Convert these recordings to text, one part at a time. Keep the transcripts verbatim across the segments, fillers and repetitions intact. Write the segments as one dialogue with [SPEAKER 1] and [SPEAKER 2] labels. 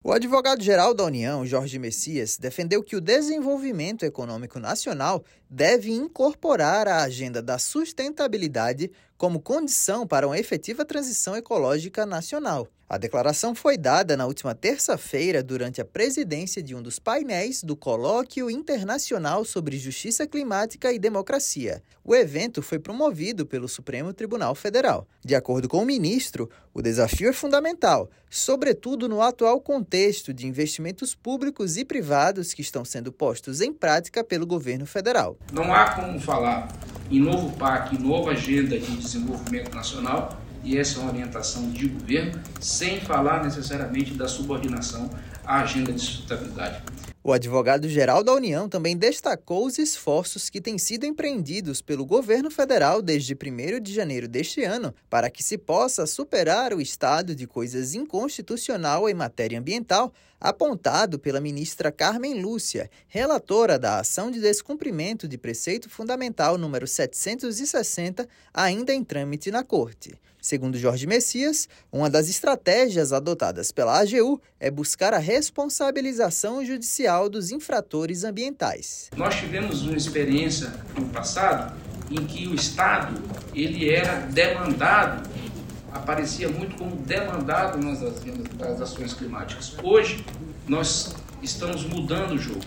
[SPEAKER 1] O advogado-geral da União, Jorge Messias, defendeu que o desenvolvimento econômico nacional deve incorporar a agenda da sustentabilidade como condição para uma efetiva transição ecológica nacional. A declaração foi dada na última terça-feira durante a presidência de um dos painéis do Colóquio Internacional sobre Justiça Climática e Democracia. O evento foi promovido pelo Supremo Tribunal Federal. De acordo com o ministro, o desafio é fundamental, sobretudo no atual contexto de investimentos públicos e privados que estão sendo postos em prática pelo governo federal.
[SPEAKER 2] Não há como falar em novo P A C, em nova agenda de desenvolvimento nacional, e essa é uma orientação de governo, sem falar necessariamente da subordinação à agenda de sustentabilidade.
[SPEAKER 1] O advogado-geral da União também destacou os esforços que têm sido empreendidos pelo governo federal desde primeiro de janeiro deste ano para que se possa superar o estado de coisas inconstitucional em matéria ambiental apontado pela ministra Carmen Lúcia, relatora da ação de descumprimento de preceito fundamental número setecentos e sessenta, ainda em trâmite na Corte. Segundo Jorge Messias, uma das estratégias adotadas pela A G U é buscar a responsabilização judicial dos infratores ambientais.
[SPEAKER 2] Nós tivemos uma experiência no passado em que o Estado ele era demandado, aparecia muito como demandado nas agendas das ações climáticas. Hoje, nós estamos mudando o jogo.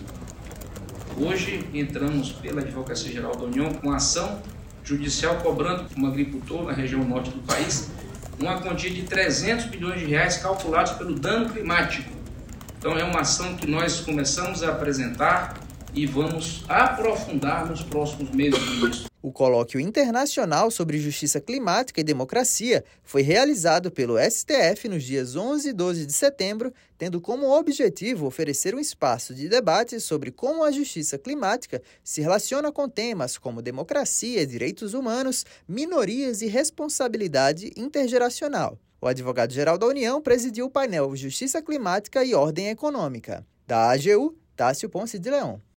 [SPEAKER 2] Hoje, entramos pela Advocacia Geral da União com ação judicial cobrando um agricultor na região norte do país uma quantia de trezentos bilhões de reais calculados pelo dano climático. Então é uma ação que nós começamos a apresentar e vamos aprofundar nos próximos meses, ministro.
[SPEAKER 1] O Colóquio Internacional sobre Justiça Climática e Democracia foi realizado pelo S T F nos dias onze e doze de setembro, tendo como objetivo oferecer um espaço de debate sobre como a justiça climática se relaciona com temas como democracia, direitos humanos, minorias e responsabilidade intergeracional. O advogado-geral da União presidiu o painel Justiça Climática e Ordem Econômica. Da A G U, Tássio Ponce de Leão.